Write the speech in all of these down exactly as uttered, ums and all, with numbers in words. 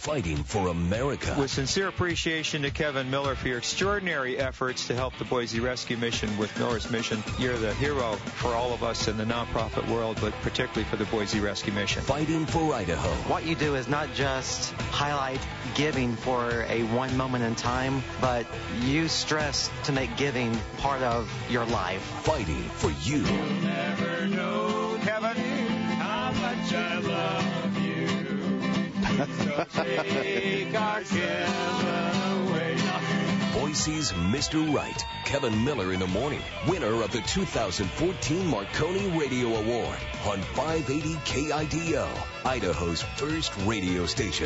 fighting for America. With sincere appreciation to Kevin Miller for your extraordinary efforts to help the Boise Rescue Mission with Miller's Mission. You're the hero for all of us in the nonprofit world, but particularly for the Boise Rescue Mission. Fighting for Idaho. What you do is not just highlight giving for a one moment in time, but you stress to make giving part of your life. Fighting for you. You'll never know, Kevin, how much I love you. So take our Kevin away. Boise's Mister Right, Kevin Miller in the morning, winner of the two thousand fourteen Marconi Radio Award on five eighty K I D O, Idaho's first radio station.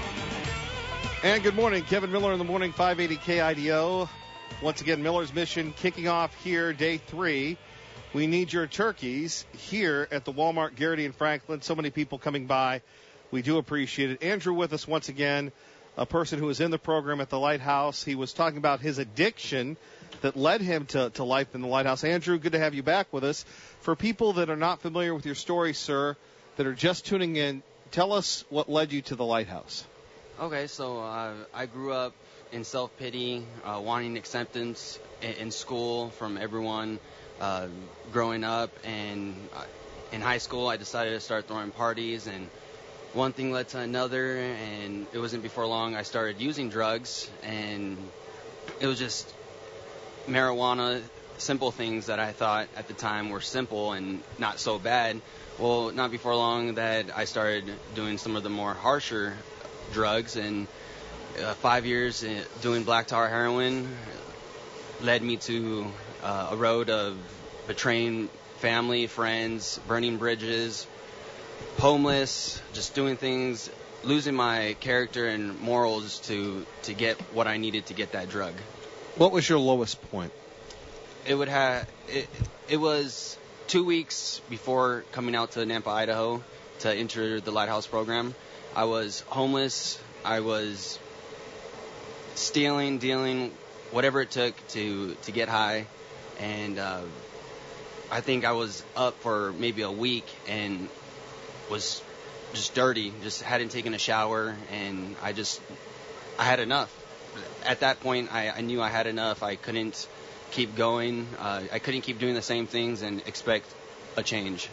And good morning, Kevin Miller in the morning, five eighty K I D O. Once again, Miller's Mission kicking off here, day three. We need your turkeys here at the Walmart Garrity in Franklin. So many people coming by. We do appreciate it. Andrew with us once again, a person who was in the program at the Lighthouse. He was talking about his addiction that led him to, to life in the Lighthouse. Andrew, good to have you back with us. For people that are not familiar with your story, sir, that are just tuning in, tell us what led you to the Lighthouse. Okay, so uh, I grew up in self-pity, uh, wanting acceptance in, in school from everyone. Uh, growing up, and in high school, I decided to start throwing parties, and one thing led to another, and it wasn't before long I started using drugs, and it was just marijuana, simple things that I thought at the time were simple and not so bad. Well, not before long that I started doing some of the more harsher drugs, and uh, five years doing black tar heroin led me to uh, a road of betraying family, friends, burning bridges, homeless, just doing things, losing my character and morals to, to get what I needed to get that drug. What was your lowest point? It would have it, it was two weeks before coming out to Nampa, Idaho to enter the Lighthouse program. I was homeless. I was stealing, dealing, whatever it took to, to get high. And uh, I think I was up for maybe a week and was just dirty, just hadn't taken a shower, and I just, I had enough. At that point, I, I knew I had enough. I couldn't keep going. Uh, I couldn't keep doing the same things and expect a change.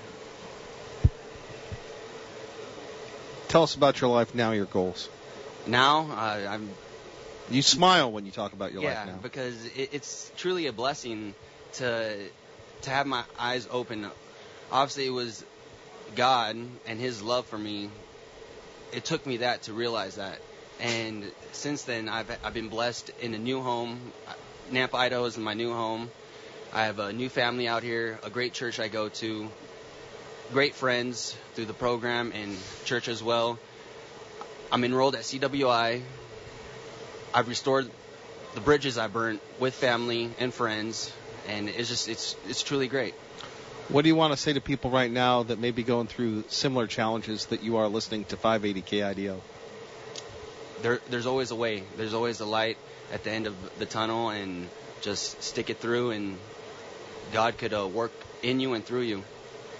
Tell us about your life now, your goals. Now, uh, I'm... You smile when you talk about your yeah, life now. Yeah, because it, it's truly a blessing to to have my eyes open. Obviously, it was God and His love for me. It took me that to realize that. And since then, I've I've been blessed in a new home. Nampa, Idaho is my new home. I have a new family out here, a great church I go to, great friends through the program and church as well. I'm enrolled at C W I. I've restored the bridges I burnt with family and friends, and it's just it's it's truly great. What do you want to say to people right now that may be going through similar challenges that you are listening to five eighty K I D O? There, there's always a way. There's always a light at the end of the tunnel, and just stick it through, and God could uh, work in you and through you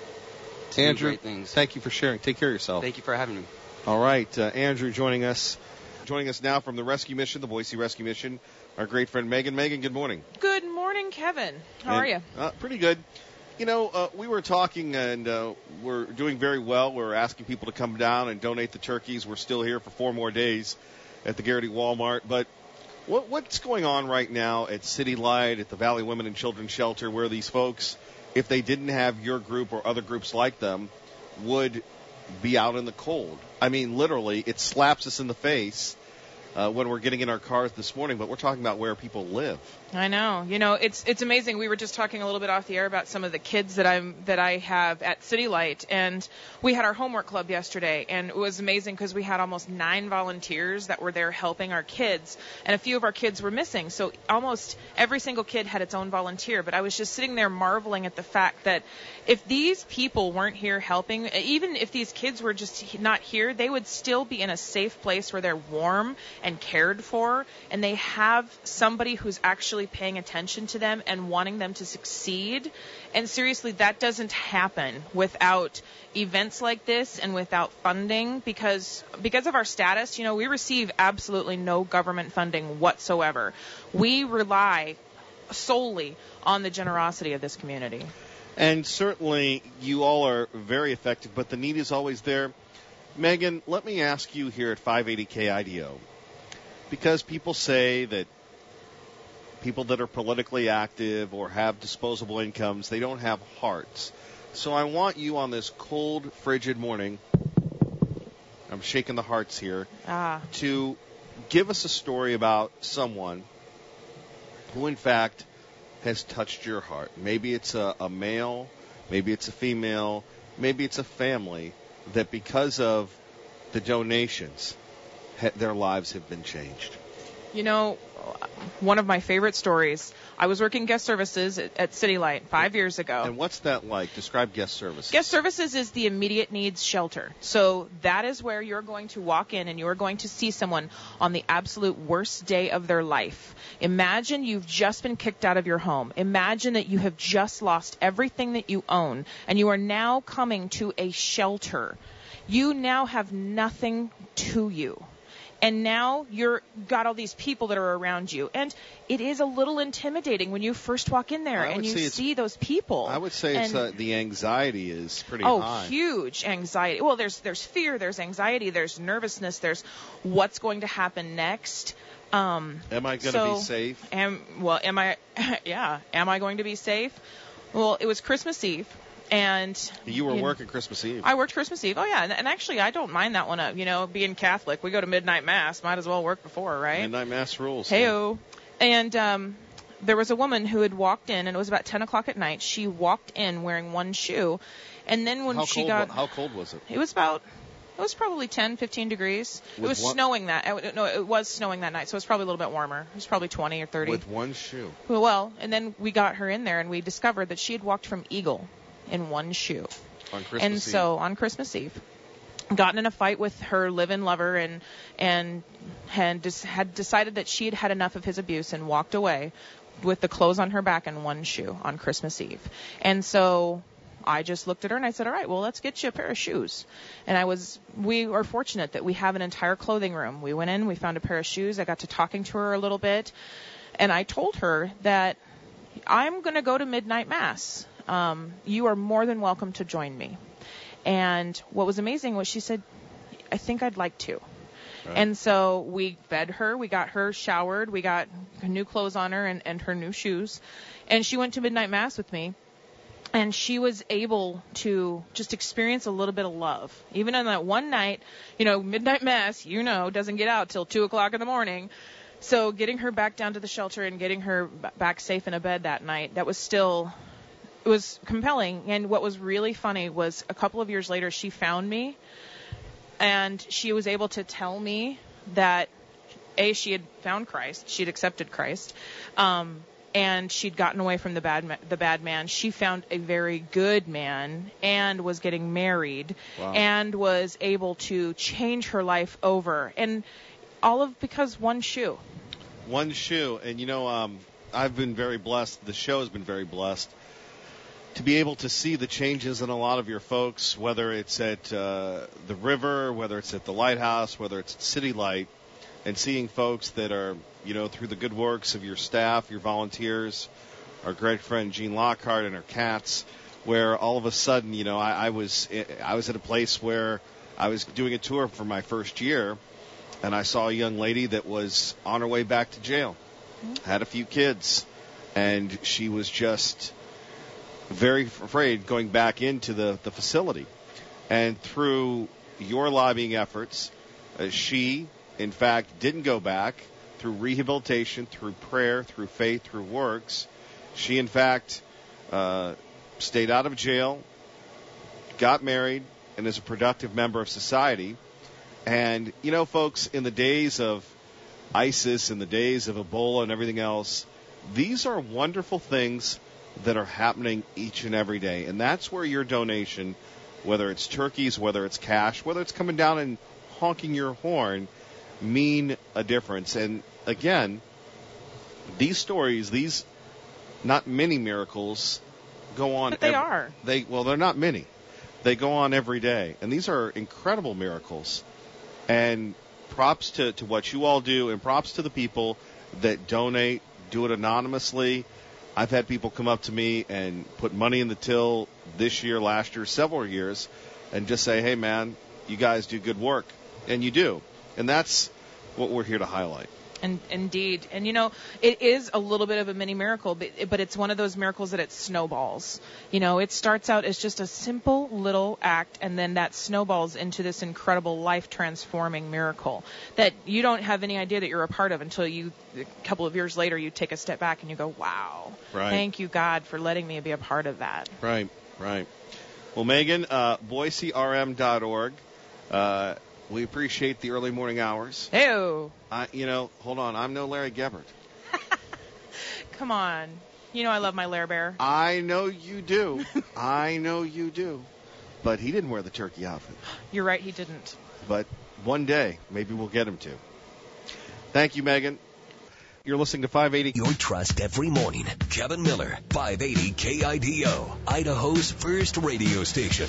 to Andrew, do great things. Thank you for sharing. Take care of yourself. Thank you for having me. All right, uh, Andrew joining us. Joining us now from the Rescue Mission, the Boise Rescue Mission, our great friend Megan. Megan, good morning. Good morning, Kevin. How and, are you? Uh, pretty good. You know, uh, we were talking, and uh, we're doing very well. We're asking people to come down and donate the turkeys. We're still here for four more days at the Garrity Walmart. But what, what's going on right now at City Light, at the Valley Women and Children's Shelter, where these folks, if they didn't have your group or other groups like them, would be out in the cold? I mean, literally, it slaps us in the face uh, when we're getting in our cars this morning, but we're talking about where people live. I know. You know, it's it's amazing. We were just talking a little bit off the air about some of the kids that I'm that I have at City Light, and we had our homework club yesterday, and it was amazing because we had almost nine volunteers that were there helping our kids, and a few of our kids were missing. So almost every single kid had its own volunteer. But I was just sitting there marveling at the fact that if these people weren't here helping, even if these kids were just not here, they would still be in a safe place where they're warm and cared for, and they have somebody who's actually paying attention to them and wanting them to succeed. And seriously, that doesn't happen without events like this and without funding, because because of our status, you know, we receive absolutely no government funding whatsoever. We rely solely on the generosity of this community. And certainly you all are very effective, but the need is always there. Megan, let me ask you here at five eighty K I D O, because people say that people that are politically active or have disposable incomes, they don't have hearts. So I want you on this cold, frigid morning, I'm shaking the hearts here, ah. to give us a story about someone who, in fact, has touched your heart. Maybe it's a, a male, maybe it's a female, maybe it's a family that because of the donations, ha- their lives have been changed. You know, one of my favorite stories, I was working guest services at, at City Light five years ago. And what's that like? Describe guest services. Guest services is the immediate needs shelter. So that is where you're going to walk in and you're going to see someone on the absolute worst day of their life. Imagine you've just been kicked out of your home. Imagine that you have just lost everything that you own and you are now coming to a shelter. You now have nothing to you. And now you're got all these people that are around you. And it is a little intimidating when you first walk in there and you see those people. I would say and, it's uh, the anxiety is pretty oh, high. Oh, huge anxiety. Well, there's there's fear, there's anxiety, there's nervousness, there's what's going to happen next. Um, am I going to so be safe? Am, well, am I, yeah, am I going to be safe? Well, it was Christmas Eve. And you were you working know, Christmas Eve. I worked Christmas Eve. Oh yeah, and, and actually I don't mind that one. Up, you know, being Catholic, we go to midnight mass. Might as well work before, right? Midnight mass rules. Heyo. And um, there was a woman who had walked in, and it was about ten o'clock at night. She walked in wearing one shoe, and then when how she cold, got, how cold was it? It was about. It was probably ten, fifteen degrees. With it was one, snowing that. No, it was snowing that night, so it was probably a little bit warmer. It was probably twenty or thirty. With one shoe. Well, and then we got her in there, and we discovered that she had walked from Eagle in one shoe. On Christmas and Eve. so on Christmas Eve, gotten in a fight with her live-in lover and and had just had decided that she had had enough of his abuse and walked away with the clothes on her back and one shoe on Christmas Eve. And so I just looked at her and I said, all right, well, let's get you a pair of shoes. And I was, we are fortunate that we have an entire clothing room. We went in, we found a pair of shoes. I got to talking to her a little bit. And I told her that I'm going to go to midnight mass. Um, you are more than welcome to join me. And what was amazing was she said, I think I'd like to. Right. And so we fed her, we got her showered, we got new clothes on her and, and her new shoes. And she went to midnight mass with me. And she was able to just experience a little bit of love. Even on that one night, you know, midnight mass, you know, doesn't get out till two o'clock in the morning. So getting her back down to the shelter and getting her b- back safe in a bed that night, that was still... It was compelling, and what was really funny was a couple of years later she found me, and she was able to tell me that, A, she had found Christ, she'd accepted Christ, um, and she'd gotten away from the bad ma- the bad man. She found a very good man and was getting married. Wow. And was able to change her life over, and all of because one shoe. One shoe, and you know, um, I've been very blessed, the show has been very blessed, to be able to see the changes in a lot of your folks, whether it's at uh, the river, whether it's at the lighthouse, whether it's at City Light, and seeing folks that are, you know, through the good works of your staff, your volunteers, our great friend Jean Lockhart and her cats, where all of a sudden, you know, I, I was I was at a place where I was doing a tour for my first year, and I saw a young lady that was on her way back to jail, mm-hmm. had a few kids, and she was just very afraid going back into the, the facility. And through your lobbying efforts, uh, she, in fact, didn't go back. Through rehabilitation, through prayer, through faith, through works, she, in fact, uh, stayed out of jail, got married, and is a productive member of society. And, you know, folks, in the days of ISIS, in the days of Ebola and everything else, these are wonderful things that are happening each and every day. And that's where your donation, whether it's turkeys, whether it's cash, whether it's coming down and honking your horn, mean a difference. And again, these stories, these not many miracles, go on. But they every, are. They well, they're not many. They go on every day, and these are incredible miracles. And props to, to what you all do, and props to the people that donate, do it anonymously. I've had people come up to me and put money in the till this year, last year, several years, and just say, hey, man, you guys do good work. And you do. And that's what we're here to highlight. And indeed. And, you know, it is a little bit of a mini miracle, but, but it's one of those miracles that it snowballs. You know, it starts out as just a simple little act, and then that snowballs into this incredible life-transforming miracle that you don't have any idea that you're a part of until you, a couple of years later, you take a step back and you go, wow, right. Thank you, God, for letting me be a part of that. Right, right. Well, Megan, uh, Boise R M dot org. Uh, We appreciate the early morning hours. Ew. I, you know, hold on. I'm no Larry Gebert. Come on. You know I love my Lair Bear. I know you do. I know you do. But he didn't wear the turkey outfit. You're right, he didn't. But one day, maybe we'll get him to. Thank you, Megan. You're listening to five eighty. Your trust every morning. Kevin Miller, five eighty K I D O, Idaho's first radio station.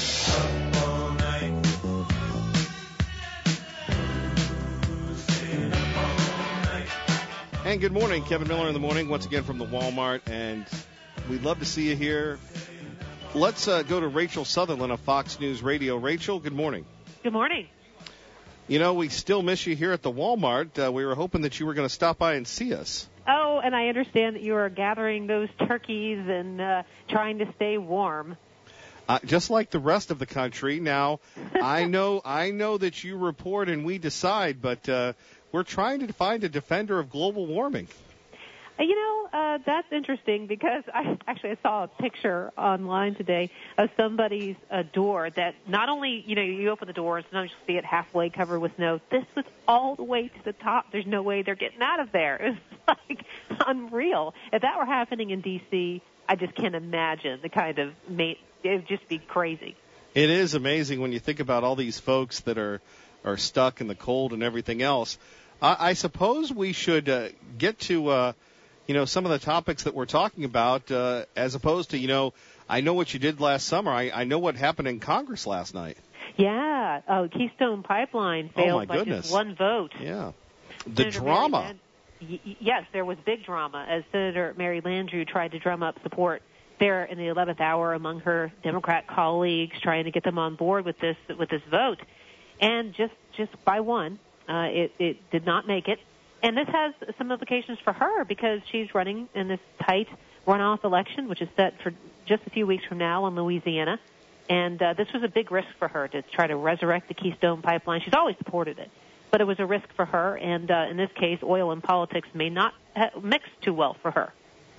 And good morning, Kevin Miller in the morning, once again from the Walmart, and we'd love to see you here. Let's uh, go to Rachel Sutherland of Fox News Radio. Rachel, good morning. Good morning. You know, we still miss you here at the Walmart. Uh, we were hoping that you were going to stop by and see us. Oh, and I understand that you are gathering those turkeys and uh, trying to stay warm. Uh, just like the rest of the country. Now, I know I know that you report and we decide, but uh, we're trying to find a defender of global warming. You know, uh, that's interesting because I actually I saw a picture online today of somebody's uh, door that not only, you know, you open the door and sometimes you see it halfway covered with snow. This was all the way to the top. There's no way they're getting out of there. It was like unreal. If that were happening in D C, I just can't imagine the kind of, it would just be crazy. It is amazing when you think about all these folks that are, are stuck in the cold and everything else. I, I suppose we should uh, get to, uh, you know, some of the topics that we're talking about uh, as opposed to, you know, I know what you did last summer. I, I know what happened in Congress last night. Yeah. Oh, Keystone Pipeline failed oh my by goodness. just one vote. Yeah. The Senator drama. Mary Land- y- yes, there was big drama as Senator Mary Landrieu tried to drum up support there in the eleventh hour among her Democrat colleagues, trying to get them on board with this with this vote. And just, just by one, uh, it, it did not make it. And this has some implications for her because she's running in this tight runoff election, which is set for just a few weeks from now in Louisiana. And uh, this was a big risk for her to try to resurrect the Keystone Pipeline. She's always supported it, but it was a risk for her. And uh, in this case, oil and politics may not ha- mix too well for her.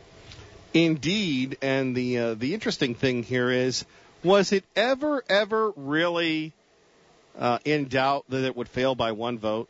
Indeed. And the uh, the interesting thing here is, was it ever, ever really uh, in doubt that it would fail by one vote?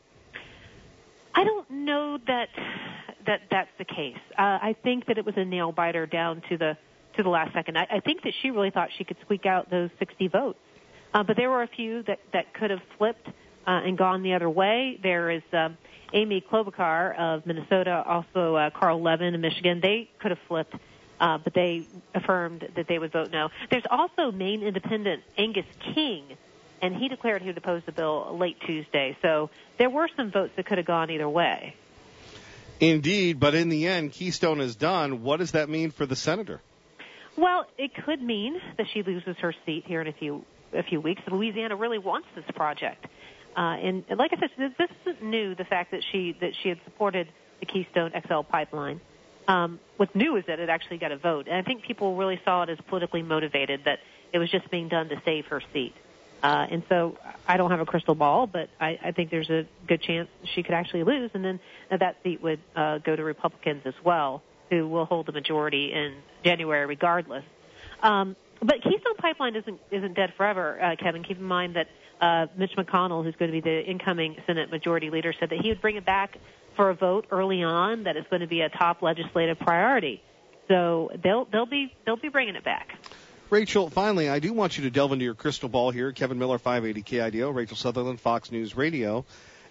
I don't know that that that's the case. Uh, I think that it was a nail biter down to the to the last second. I, I think that she really thought she could squeak out those sixty votes, uh, but there were a few that that could have flipped uh, and gone the other way. There is um, Amy Klobuchar of Minnesota, also uh, Carl Levin of Michigan. They could have flipped, uh, but they affirmed that they would vote no. There's also Maine Independent Angus King, and he declared he would oppose the bill late Tuesday. So there were some votes that could have gone either way. Indeed, but in the end, Keystone is done. What does that mean for the senator? Well, it could mean that she loses her seat here in a few a few weeks. Louisiana really wants this project, uh, and, and like I said, this isn't new. The fact that she that she had supported the Keystone X L pipeline. Um, what's new is that it actually got a vote, and I think people really saw it as politically motivated. That it was just being done to save her seat. Uh, and so I don't have a crystal ball, but I, I think there's a good chance she could actually lose, and then that seat would uh, go to Republicans as well, who will hold the majority in January regardless. Um, but Keystone Pipeline isn't isn't dead forever, uh, Kevin. Keep in mind that uh, Mitch McConnell, who's going to be the incoming Senate Majority Leader, said that he would bring it back for a vote early on, that it's going to be a top legislative priority. So they'll they'll be they'll be bringing it back. Rachel, finally, I do want you to delve into your crystal ball here. Kevin Miller, five eighty K I D O, Rachel Sutherland, Fox News Radio.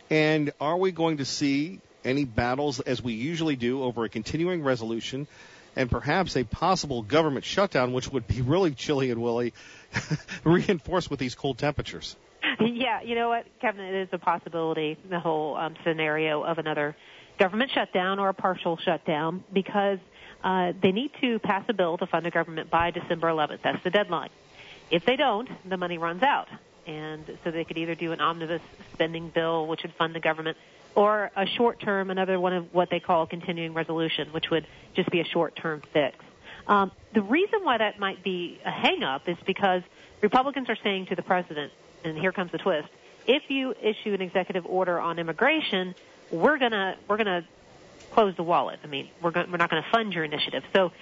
And are we going to see any battles, as we usually do, over a continuing resolution and perhaps a possible government shutdown, which would be really chilly and willy, reinforced with these cold temperatures? Yeah, you know what, Kevin, it is a possibility, the whole um, scenario of another government shutdown or a partial shutdown, because uh, they need to pass a bill to fund the government by December eleventh. That's the deadline. If they don't, the money runs out. And so they could either do an omnibus spending bill, which would fund the government, or a short-term, another one of what they call a continuing resolution, which would just be a short-term fix. Um, the reason why that might be a hang-up is because Republicans are saying to the president, and here comes the twist, if you issue an executive order on immigration, we're gonna we're gonna close the wallet. I mean, we're going we're not going to fund your initiative. So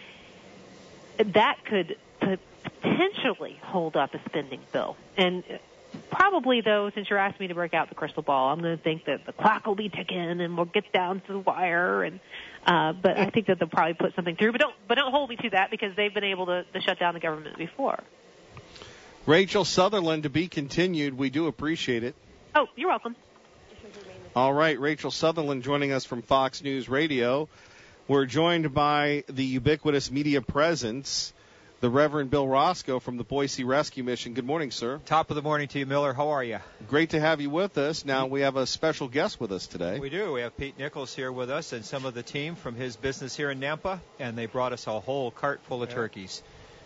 that could potentially hold up a spending bill. And probably, though, since you're asking me to break out the crystal ball, I'm going to think that the clock will be ticking and we'll get down to the wire. And uh, but I think that they'll probably put something through. But don't but don't hold me to that, because they've been able to, to shut down the government before. Rachel Sutherland, to be continued. We do appreciate it. Oh, you're welcome. All right, Rachel Sutherland joining us from Fox News Radio. We're joined by the ubiquitous media presence, the Reverend Bill Roscoe from the Boise Rescue Mission. Good morning, sir. Top of the morning to you, Miller. How are you? Great to have you with us. Now, we have a special guest with us today. We do. We have Pete Nichols here with us and some of the team from his business here in Nampa, and they brought us a whole cart full of yeah. turkeys.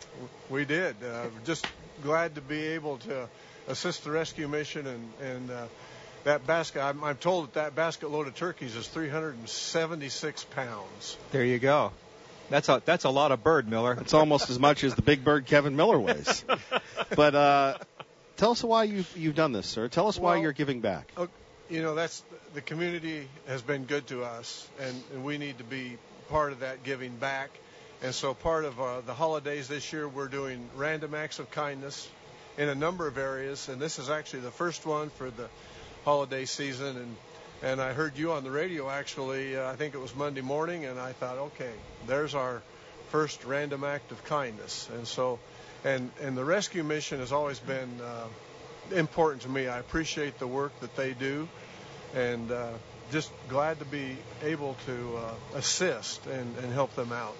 We did. Uh, just glad to be able to assist the rescue mission, and, and uh, that basket, I'm, I'm told that that basket load of turkeys is three hundred seventy-six pounds. There you go. That's a that's a lot of bird, Miller. It's almost as much as the big bird Kevin Miller weighs. But uh, tell us why you've, you've done this, sir. Tell us well, why you're giving back. Uh, you know, that's the community has been good to us, and, and we need to be part of that giving back. And so part of uh, the holidays this year, we're doing random acts of kindness in a number of areas, and this is actually the first one for the holiday season. And And I heard you on the radio, actually, uh, I think it was Monday morning, and I thought, okay, there's our first random act of kindness. And so, and, and the rescue mission has always been uh, important to me. I appreciate the work that they do, and uh, just glad to be able to uh, assist and, and help them out.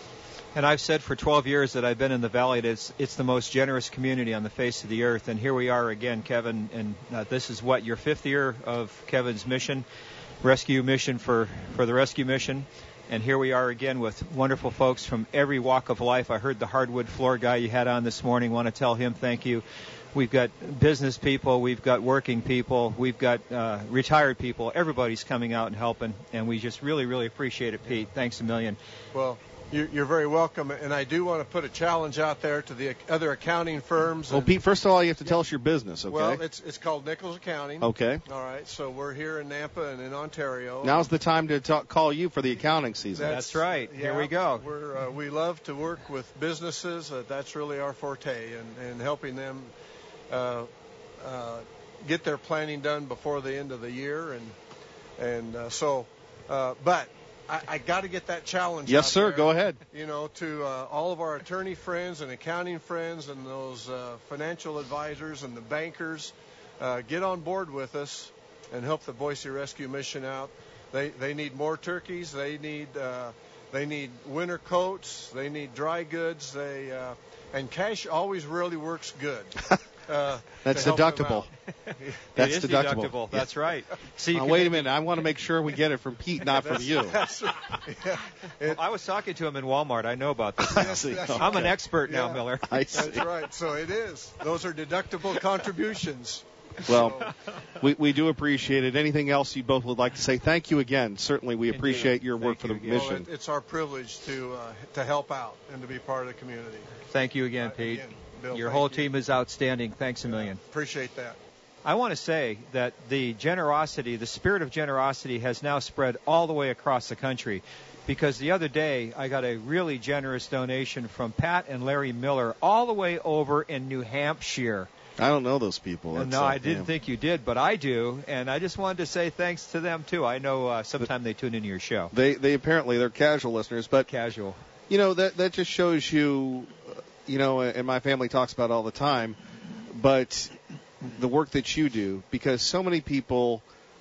And I've said for twelve years that I've been in the Valley that it's, it's the most generous community on the face of the earth. And here we are again, Kevin, and uh, this is what, your fifth year of Kevin's mission, rescue mission for, for the rescue mission. And here we are again with wonderful folks from every walk of life. I heard the hardwood floor guy you had on this morning. Want to tell him thank you. We've got business people. We've got working people. We've got uh, retired people. Everybody's coming out and helping. And we just really, really appreciate it, Pete. Thanks a million. Well, you're very welcome, and I do want to put a challenge out there to the other accounting firms. Well, Pete, first of all, you have to tell us your business, okay? Well, it's it's called Nichols Accounting. Okay. All right, so we're here in Nampa and in Ontario. Now's the time to talk, call you for the accounting season. That's, that's right. Yeah, here we go. We're, uh, we love to work with businesses. Uh, that's really our forte, and, and helping them uh, uh, get their planning done before the end of the year. And, and uh, so, uh, but... I, I got to get that challenge. Yes, out sir. there, go ahead. You know, to uh, all of our attorney friends and accounting friends and those uh, financial advisors and the bankers, uh, get on board with us and help the Boise Rescue Mission out. They they need more turkeys. They need uh, they need winter coats. They need dry goods. They uh, and cash always really works good. Uh, That's deductible. That's it is deductible. deductible. That's right. See, uh, wait a minute. I want to make sure we get it from Pete, not from you. That's right. Yeah. It, well, I was talking to him in Walmart. I know about this. I see. Okay. I'm an expert now, yeah. Miller. I see. That's right. So it is. Those are deductible contributions. Well, so. we, we do appreciate it. Anything else you both would like to say? Thank you again. Certainly, we Indeed. appreciate your Thank work for the you mission. Well, it, it's our privilege to uh, to help out and to be part of the community. Thank you again, Uh, Pete. again, Bill, your thank whole you. team is outstanding. Thanks a million. Appreciate that. I want to say that the generosity, the spirit of generosity has now spread all the way across the country, because the other day I got a really generous donation from Pat and Larry Miller all the way over in New Hampshire. I don't know those people. That's, no, uh, I didn't yeah. think you did, but I do, and I just wanted to say thanks to them, too. I know uh, sometime they tune into your show. They they apparently, they're casual listeners, but, Casual. you know, that, that just shows you, uh, you know, and my family talks about it all the time, but the work that you do, because so many people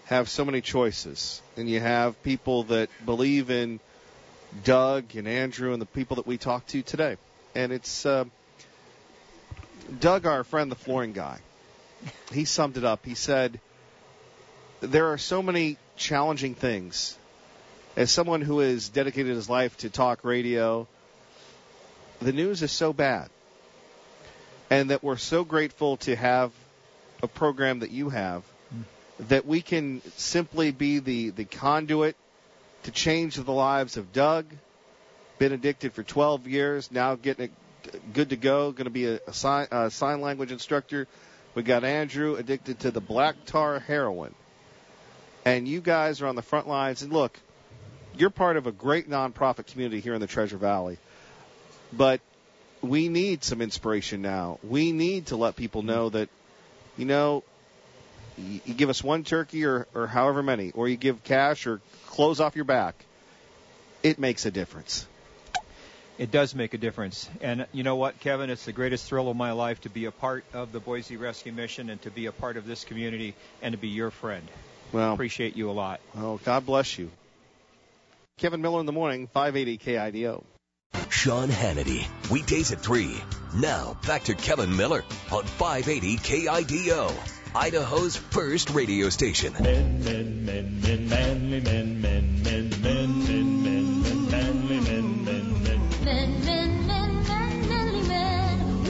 have so many choices, and you have people that believe in Doug and Andrew and the people that we talked to today. And it's uh, Doug, our friend, the flooring guy. He summed it up. He said, there are so many challenging things. As someone who has dedicated his life to talk radio, the news is so bad. And that we're so grateful to have a program that you have, that we can simply be the, the conduit to change the lives of Doug, been addicted for twelve years, now getting it good to go, going to be a, a, sign, a sign language instructor. We got Andrew addicted to the black tar heroin. And you guys are on the front lines. And look, you're part of a great nonprofit community here in the Treasure Valley. But we need some inspiration now. We need to let people know that, you know, you, you give us one turkey or, or however many, or you give cash or clothes off your back, it makes a difference. It does make a difference. And you know what, Kevin? It's the greatest thrill of my life to be a part of the Boise Rescue Mission and to be a part of this community and to be your friend. Well, appreciate you a lot. Oh, God bless you. Kevin Miller in the morning, five eighty K I D O. Sean Hannity, weekdays at three. Now, back to Kevin Miller on five eighty K I D O, Idaho's first radio station. Men, men, men, men, manly men, men, men, men, men, men, men, manly men, men, men. Men, men, men, men, manly men.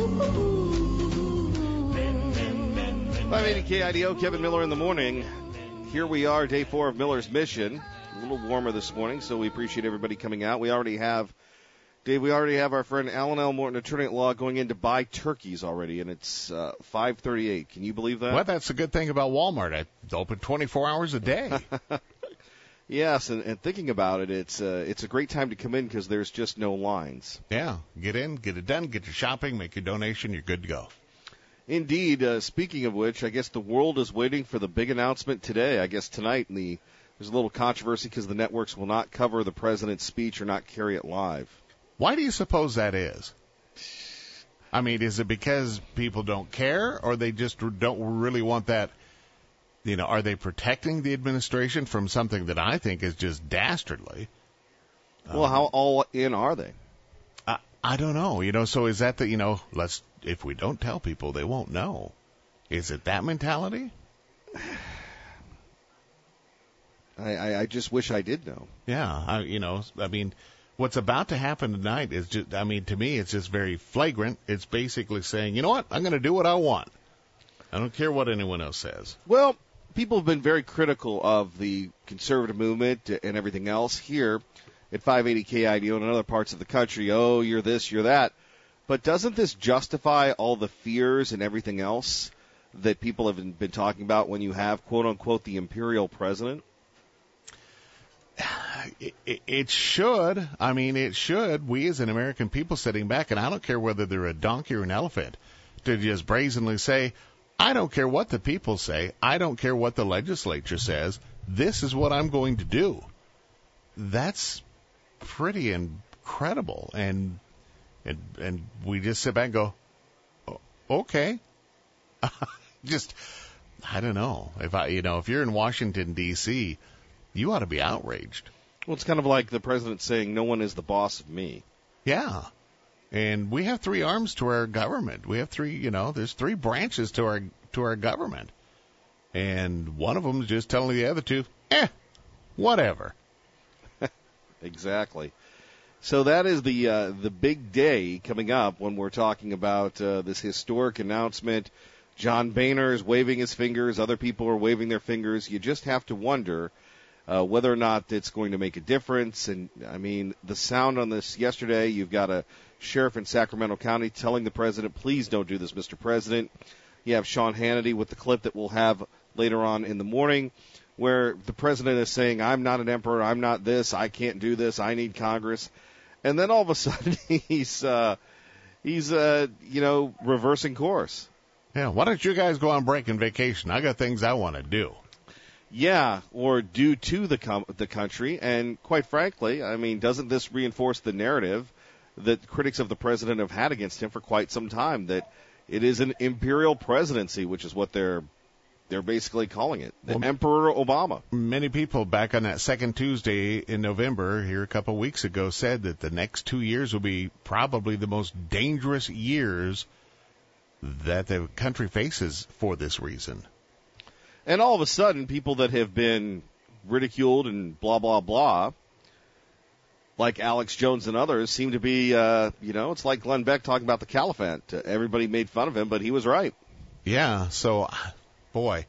Men, men, men, men. five eighty K I D O, Kevin Miller in the morning. Here we are, day four of Miller's Mission. A little warmer this morning, so we appreciate everybody coming out. We already have, Dave, we already have our friend Alan L. Morton, attorney at law, going in to buy turkeys already, and it's uh, five thirty-eight. Can you believe that? Well, that's the good thing about Walmart. It's open twenty-four hours a day. Yes, and, and thinking about it, it's uh, it's a great time to come in because there's just no lines. Yeah, get in, get it done, get your shopping, make your donation, you're good to go. Indeed. Uh, speaking of which, I guess the world is waiting for the big announcement today. I guess tonight, in the there's a little controversy because the networks will not cover the president's speech or not carry it live. Why do you suppose that is? I mean, is it because people don't care, or they just don't really want that? You know, are they protecting the administration from something that I think is just dastardly? Well, um, how all in are they? I, I don't know. You know, so is that the, you know, let's, if we don't tell people, they won't know. Is it that mentality? I, I, I just wish I did know. Yeah, I, you know, I mean, what's about to happen tonight is just, I mean, to me, it's just very flagrant. It's basically saying, you know what, I'm going to do what I want. I don't care what anyone else says. Well, people have been very critical of the conservative movement and everything else here at five eighty K I D O and in other parts of the country. Oh, you're this, you're that. But doesn't this justify all the fears and everything else that people have been talking about when you have, quote unquote, the imperial president? It, it, it should. I mean, it should. We as an American people sitting back, and I don't care whether they're a donkey or an elephant, to just brazenly say, I don't care what the people say. I don't care what the legislature says. This is what I'm going to do. That's pretty incredible. And and and we just sit back and go, oh, okay. Just, I don't know. If I, you know, if you're in Washington, D C, you ought to be outraged. Well, it's kind of like the president saying, no one is the boss of me. Yeah. And we have three arms to our government. We have three, you know, there's three branches to our to our government. And one of them is just telling the other two, eh, whatever. Exactly. So that is the uh, the big day coming up when we're talking about uh, this historic announcement. John Boehner is waving his fingers. Other people are waving their fingers. You just have to wonder uh, whether or not it's going to make a difference. And, I mean, the sound on this yesterday, you've got a sheriff in Sacramento County telling the president, please don't do this, Mister President. You have Sean Hannity with the clip that we'll have later on in the morning where the president is saying, I'm not an emperor, I'm not this, I can't do this, I need Congress. And then all of a sudden he's, uh, he's uh, you know, reversing course. Yeah, why don't you guys go on break and vacation? I got things I want to do. Yeah, or do to the com- the country. And quite frankly, I mean, doesn't this reinforce the narrative that critics of the president have had against him for quite some time, that it is an imperial presidency, which is what they're they're basically calling it. The Well, Emperor Obama. Many people back on that second Tuesday in November here a couple of weeks ago said that the next two years will be probably the most dangerous years that the country faces for this reason. And all of a sudden, people that have been ridiculed and blah, blah, blah, like Alex Jones and others, seem to be, uh, you know, it's like Glenn Beck talking about the caliphate. Uh, everybody made fun of him, but he was right. Yeah, so, boy,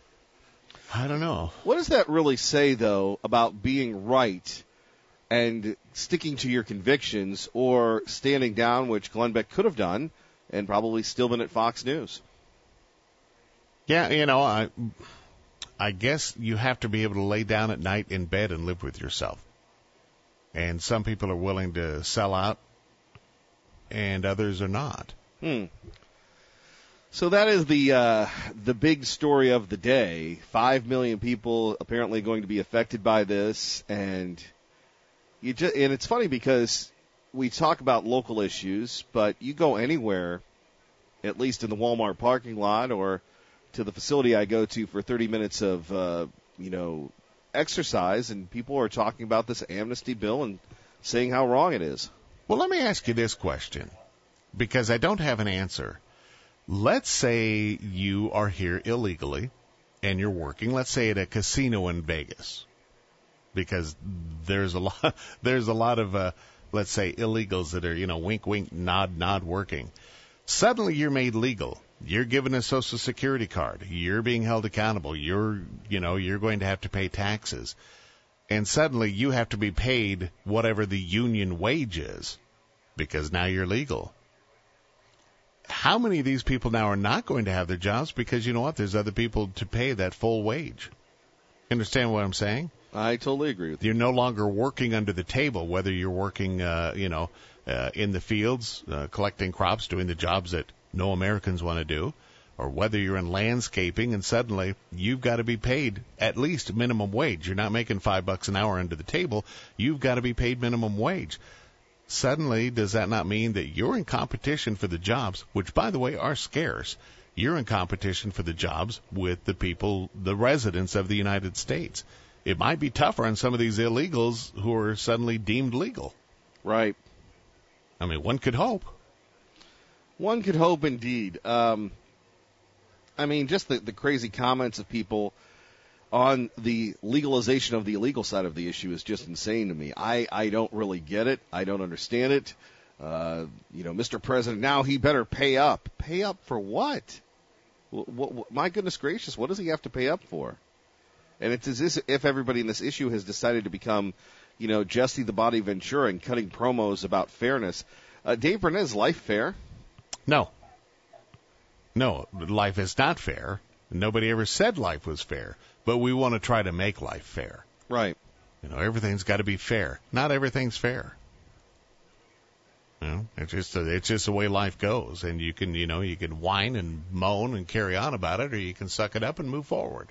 I don't know. What does that really say, though, about being right and sticking to your convictions or standing down, which Glenn Beck could have done and probably still been at Fox News? Yeah, you know, I, I guess you have to be able to lay down at night in bed and live with yourself. And some people are willing to sell out, and others are not. Hmm. So that is the uh, the big story of the day. Five million people apparently going to be affected by this, and you just, and it's funny because we talk about local issues, but you go anywhere, at least in the Walmart parking lot or to the facility I go to for thirty minutes of, uh, you know, exercise, and people are talking about this amnesty bill and saying how wrong it is. Well, let me ask you this question, because I don't have an answer. Let's say you are here illegally and you're working, let's say at a casino in Vegas, because there's a lot, there's a lot of, uh, let's say, illegals that are, you know, wink, wink, nod, nod working. Suddenly you're made legal. You're given a Social Security card. You're being held accountable. You're, you know, you're going to have to pay taxes. And suddenly you have to be paid whatever the union wage is because now you're legal. How many of these people now are not going to have their jobs because, you know what, there's other people to pay that full wage? Understand what I'm saying? I totally agree with you. You're no longer working under the table, whether you're working, uh, you know, uh, in the fields, uh, collecting crops, doing the jobs that no Americans want to do, or whether you're in landscaping and suddenly you've got to be paid at least minimum wage. You're not making five bucks an hour under the table. You've got to be paid minimum wage. Suddenly, does that not mean that you're in competition for the jobs, which, by the way, are scarce? You're in competition for the jobs with the people, the residents of the United States. It might be tougher on some of these illegals who are suddenly deemed legal. Right. I mean, one could hope. One could hope indeed. Um, I mean, just the, the crazy comments of people on the legalization of the illegal side of the issue is just insane to me. I, I don't really get it. I don't understand it. Uh, you know, Mister President, now he better pay up. Pay up for what? What, what? My goodness gracious, what does he have to pay up for? And it's as if everybody in this issue has decided to become, you know, Jesse the Body Ventura and cutting promos about fairness. Uh, Dave Burnett, life fair? No. No, life is not fair. Nobody ever said life was fair, but we want to try to make life fair. Right. You know, everything's got to be fair. Not everything's fair. You know, it's just a, it's just the way life goes, and you can, you know, you can whine and moan and carry on about it, or you can suck it up and move forward.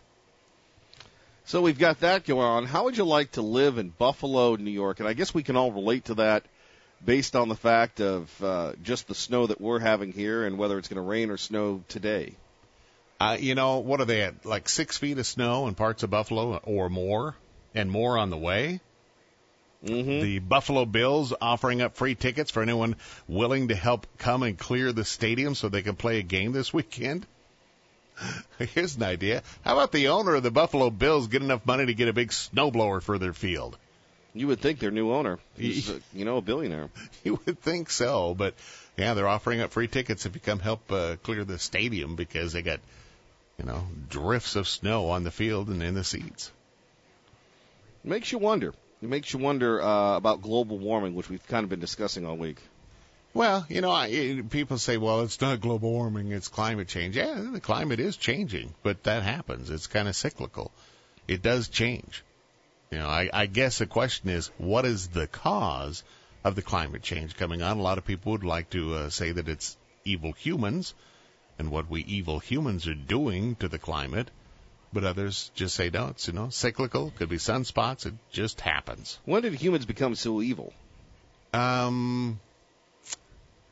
So we've got that going on. How would you like to live in Buffalo, New York? And I guess we can all relate to that based on the fact of uh, just the snow that we're having here and whether it's going to rain or snow today. Uh, you know, what are they at, like six feet of snow in parts of Buffalo or more, and more on the way? Mm-hmm. The Buffalo Bills offering up free tickets for anyone willing to help come and clear the stadium so they can play a game this weekend. Here's an idea. How about the owner of the Buffalo Bills get enough money to get a big snowblower for their field? You would think their new owner is, uh, you know, a billionaire. You would think so, but yeah, they're offering up free tickets if you come help uh, clear the stadium because they got, you know, drifts of snow on the field and in the seats. Makes you wonder. It makes you wonder uh, about global warming, which we've kind of been discussing all week. Well, you know, I, people say, well, it's not global warming, it's climate change. Yeah, the climate is changing, but that happens. It's kind of cyclical. It does change. You know, I, I guess the question is, what is the cause of the climate change coming on? A lot of people would like to uh, say that it's evil humans and what we evil humans are doing to the climate. But others just say, no, it's, you know, cyclical. Could be sunspots. It just happens. When did humans become so evil? Um,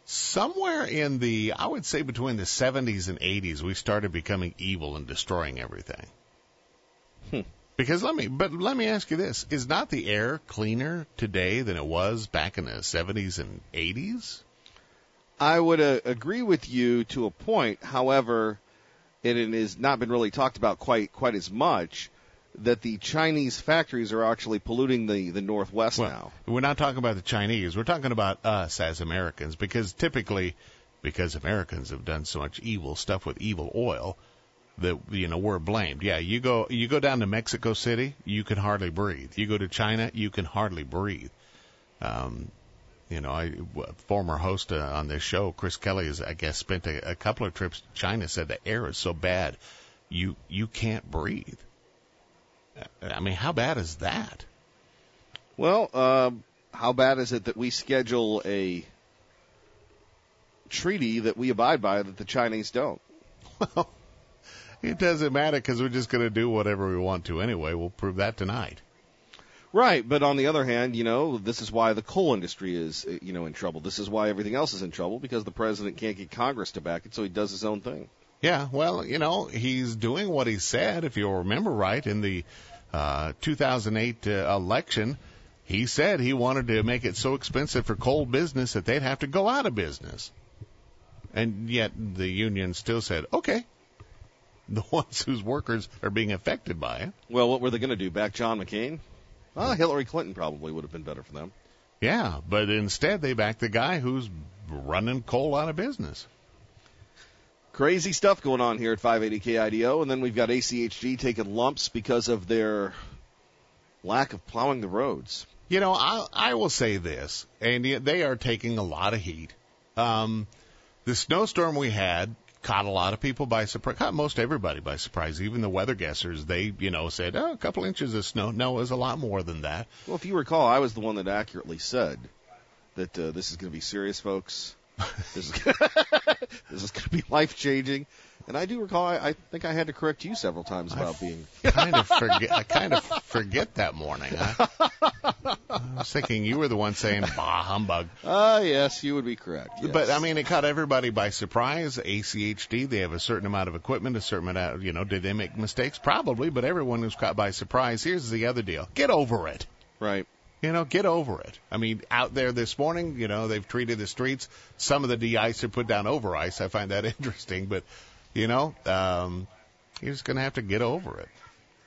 somewhere in the, I would say between the seventies and eighties, we started becoming evil and destroying everything. Hmm. Because let me, but let me ask you this: is not the air cleaner today than it was back in the seventies and eighties? I would uh, agree with you to a point. However, it, it has not been really talked about quite quite as much that the Chinese factories are actually polluting the, the Northwest well, now. We're not talking about the Chinese. We're talking about us as Americans, because typically, because Americans have done so much evil stuff with evil oil, that, you know, we're blamed. Yeah, you go you go down to Mexico City, you can hardly breathe. You go to China, you can hardly breathe. Um, you know, I former host uh, on this show, Chris Kelly, has I guess spent a, a couple of trips to China. Said the air is so bad, you you can't breathe. I mean, how bad is that? Well, um, how bad is it that we schedule a treaty that we abide by that the Chinese don't? Well, it doesn't matter because we're just going to do whatever we want to anyway. We'll prove that tonight. Right, but on the other hand, you know, this is why the coal industry is, you know, in trouble. This is why everything else is in trouble, because the president can't get Congress to back it, so he does his own thing. Yeah, well, you know, he's doing what he said, if you'll remember right, in the uh, two thousand eight uh, election. He said he wanted to make it so expensive for coal business that they'd have to go out of business. And yet the union still said, okay, the ones whose workers are being affected by it. Well, what were they going to do, back John McCain? Well, Hillary Clinton probably would have been better for them. Yeah, but instead they backed the guy who's running coal out of business. Crazy stuff going on here at five eighty K I D O, and then we've got A C H G taking lumps because of their lack of plowing the roads. You know, I, I will say this, and they are taking a lot of heat. Um, the snowstorm we had caught a lot of people by surprise, caught most everybody by surprise, even the weather guessers. They, you know, said, oh, a couple inches of snow. No, it was a lot more than that. Well, if you recall, I was the one that accurately said that uh, this is going to be serious, folks. This is this is going to be life-changing. And I do recall, I, I think I had to correct you several times about I being... kind of forget. I kind of forget that morning. I, I was thinking you were the one saying, bah, humbug. Ah, uh, yes, you would be correct. Yes. But, I mean, it caught everybody by surprise. A C H D, they have a certain amount of equipment, a certain amount of, you know, did they make mistakes? Probably, but everyone was caught by surprise. Here's the other deal. Get over it. Right. You know, get over it. I mean, out there this morning, you know, they've treated the streets. Some of the de-ice are put down over ice. I find that interesting. But, you know, um, you're just going to have to get over it.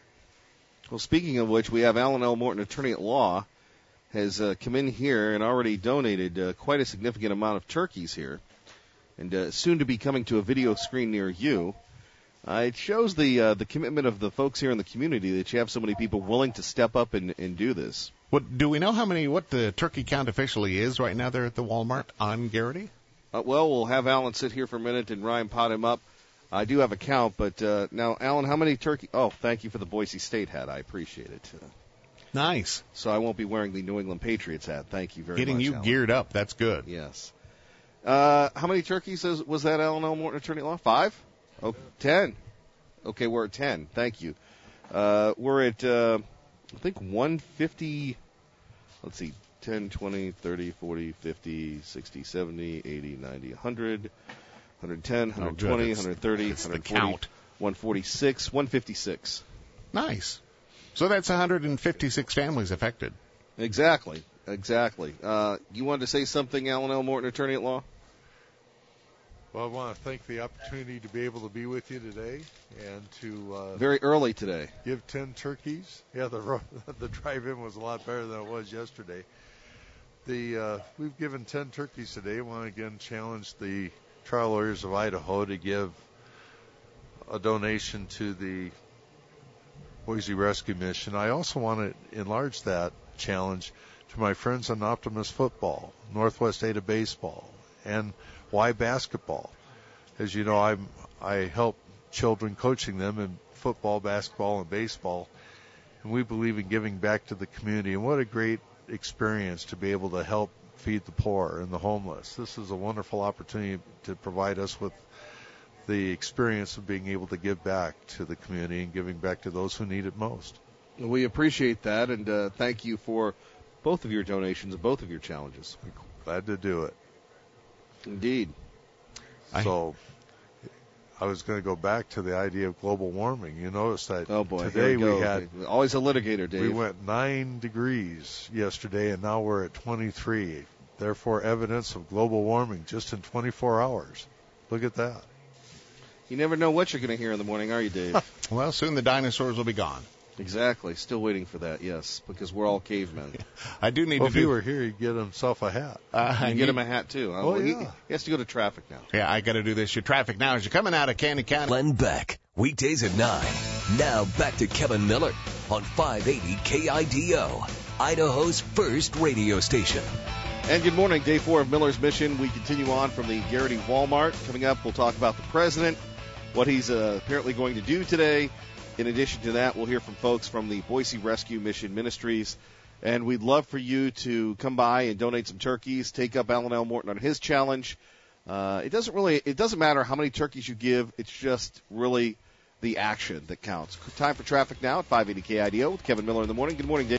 Well, speaking of which, we have Alan L. Morton, attorney at law, has uh, come in here and already donated uh, quite a significant amount of turkeys here, and uh, soon to be coming to a video screen near you. Uh, it shows the uh, the commitment of the folks here in the community that you have so many people willing to step up and, and do this. What do we know how many, what the turkey count officially is right now there at the Walmart on Garrity? Uh, well, we'll have Alan sit here for a minute and Ryan pot him up. I do have a count, but uh, now, Alan, how many turkey? Oh, thank you for the Boise State hat. I appreciate it. Uh, nice. So I won't be wearing the New England Patriots hat. Thank you very Getting much, you Alan. geared up. That's good. Yes. Uh, how many turkeys is, was that, Alan L. Morton, attorney at law? Five? Oh, ten. Okay, we're at ten. Thank you. Uh, we're at, uh, I think, one fifty. Let's see, ten, twenty, thirty, forty, fifty, sixty, seventy, eighty, ninety, one hundred, one ten, one twenty, one thirty, it's one forty, the count. one forty-six, one fifty-six. Nice. So that's one hundred fifty-six families affected. Exactly, exactly. Uh, you wanted to say something, Alan L. Morton, attorney at law? Well, I want to thank the opportunity to be able to be with you today and to uh, very early today give ten turkeys. Yeah, the the drive-in was a lot better than it was yesterday. The uh, we've given ten turkeys today. I want to again challenge the trial lawyers of Idaho to give a donation to the Boise Rescue Mission. I also want to enlarge that challenge to my friends on Optimus Football, Northwest Ada Baseball, and Y Basketball. As you know, I'm, I help children coaching them in football, basketball, and baseball. And we believe in giving back to the community. And what a great experience to be able to help feed the poor and the homeless. This is a wonderful opportunity to provide us with the experience of being able to give back to the community and giving back to those who need it most. We appreciate that, and uh, thank you for both of your donations and both of your challenges. Glad to do it. Indeed. So I was going to go back to the idea of global warming. You notice that oh boy, today we, we had always a litigator, Dave. We went nine degrees yesterday, and now we're at twenty-three. Therefore, evidence of global warming just in twenty-four hours. Look at that. You never know what you're going to hear in the morning, are you, Dave? Well, soon the dinosaurs will be gone. Exactly. Still waiting for that, yes, because we're all cavemen. I do need well, to if do... he were here, he'd get himself a hat. Uh, you I get need... him a hat, too. Oh, well, yeah. he, he has to go to traffic now. Yeah, I got to do this. Your traffic now as you're coming out of Candy County. Glenn Beck, weekdays at nine. Now back to Kevin Miller on five eighty K I D O, Idaho's first radio station. And good morning, day four of Miller's Mission. We continue on from the Garrity Walmart. Coming up, we'll talk about the president, what he's uh, apparently going to do today. In addition to that, we'll hear from folks from the Boise Rescue Mission Ministries. And we'd love for you to come by and donate some turkeys, take up Alan L. Morton on his challenge. Uh, it doesn't really, it doesn't matter how many turkeys you give. It's just really the action that counts. Time for traffic now at five eighty K I D O with Kevin Miller in the morning. Good morning, Dave.